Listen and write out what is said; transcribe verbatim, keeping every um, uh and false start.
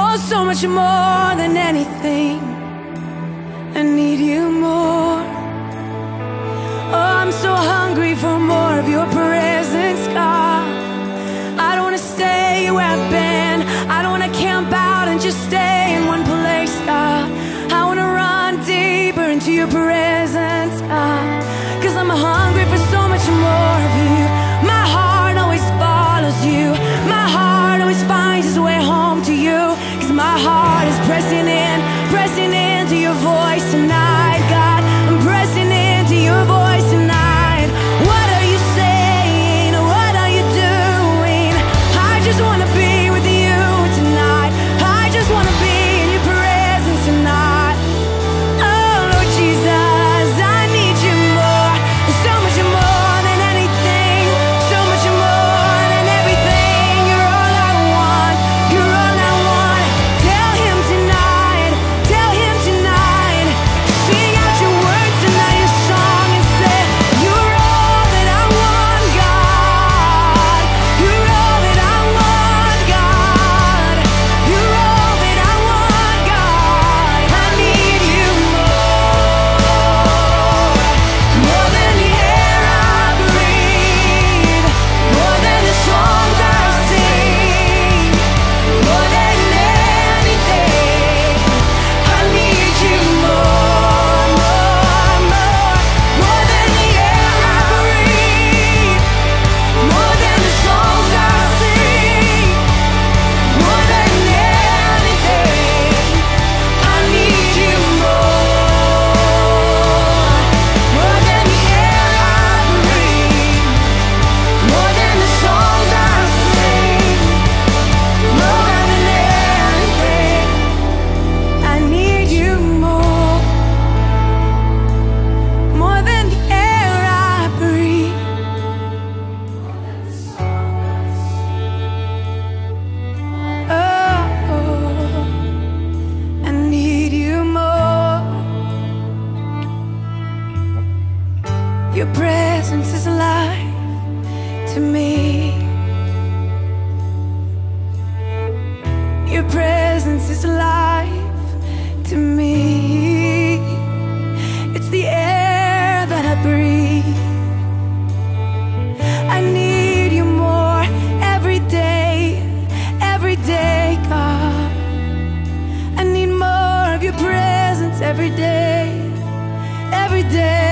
Oh, so much more than anything, I need you more. Oh, I'm so hungry for more of your presence, God. I don't wanna stay where I've been. I don't wanna camp out and just stay in one place, God. I wanna run deeper into your presence, God. Cause I'm hungry for so much more of you. My heart always follows you. My heart always finds its way home to you. Cause my heart is pressing in, pressing into your voice tonight, God. I'm pressing into your voice tonight. What are you saying? What are you doing? I just wanna be with you tonight. I just wanna be in your presence tonight. Oh Lord Jesus, I need you more. There's so much more than anything, so much more than everything. You're all I want, you're all I want. Tell him tonight, tell him tonight. Sing out your words tonight, your song, and say, you're all that I want, God. You're all that I want, God. You're all that I want, God. I need you more. More than the air I breathe, more than the songs I sing, more than anything. I need you more, more, more. More than the air I breathe, more than the songs I sing, more than anything. I need you more. More than the air I breathe, more than the songs I sing, more than anything. I need you more. More than the air I breathe. Oh, I need you more. Your presence is life to me. Your presence is life to me. It's the air that I breathe. I need you more every day, every day, God. I need more of your presence every day, every day.